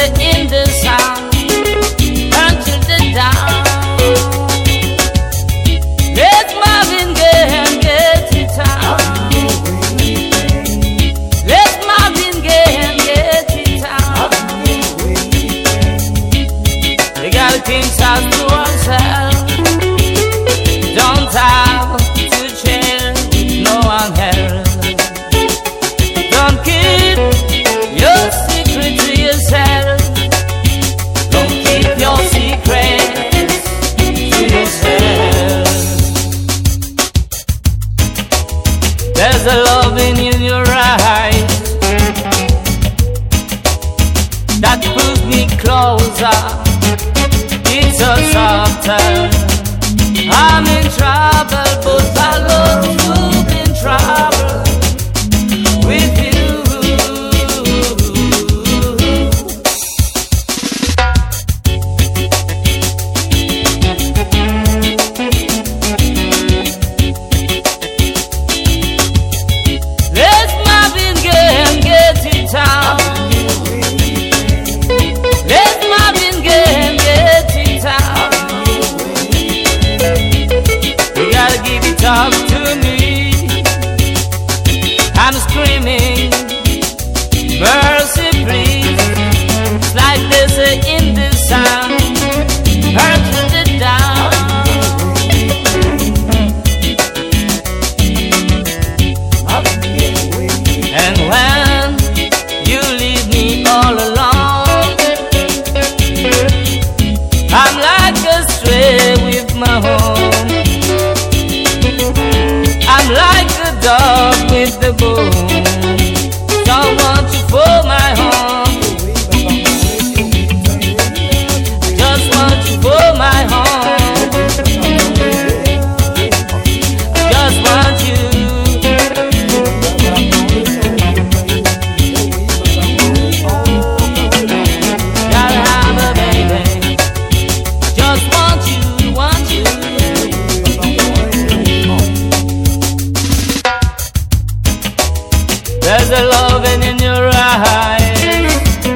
in the sun until the dawn. Let Marvin Gaye and get it on. Let Marvin Gaye and get it on. We gotta keep ourselves to ourselves. Don't have to share with no one else. Don't keep your secret to yourself. Don't keep your secrets to yourself. There's a loving in your eyes that pulls me closer. It's so subtle. I'm in trouble, but I love to be in trouble with you. Let Marvin Gaye and get it on. Let Marvin Gaye and get it on. You gotta give it up to me. I'm screaming, mercy please. It's like they say in the sound, hurt to the down. And when you leave me all alone, I'm like a stray with my home. I'm like a dog with the bone. Don't want you for my home. Just want you for my home. Just want you. Gotta have a baby. Just want you, want you. There's a loving in your eyes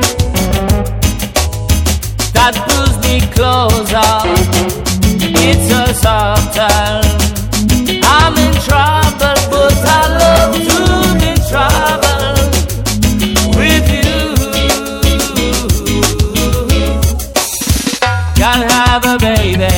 that pulls me closer. It's so subtle. I'm in trouble, but I love to be in trouble with you. Gotta have a baby.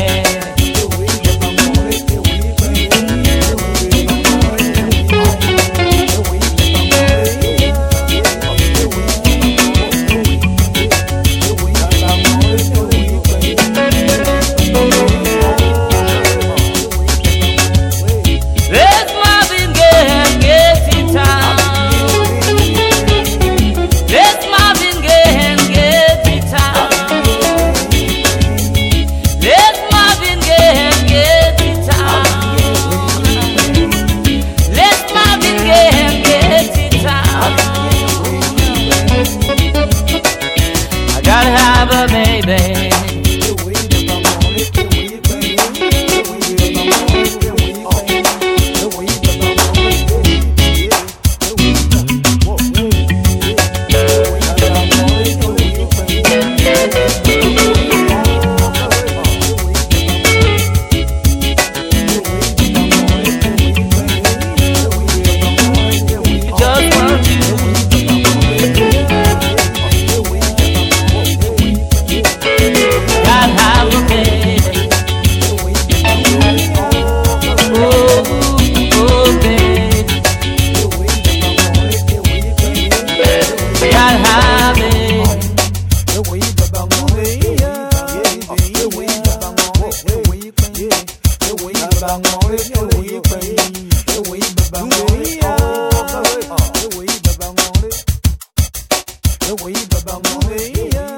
Let Marvin Gaye and get it on. Let Marvin Gaye and get it on. Let Marvin Gaye and get it on. Let Marvin Gaye and get it on. I gotta have a baby. The way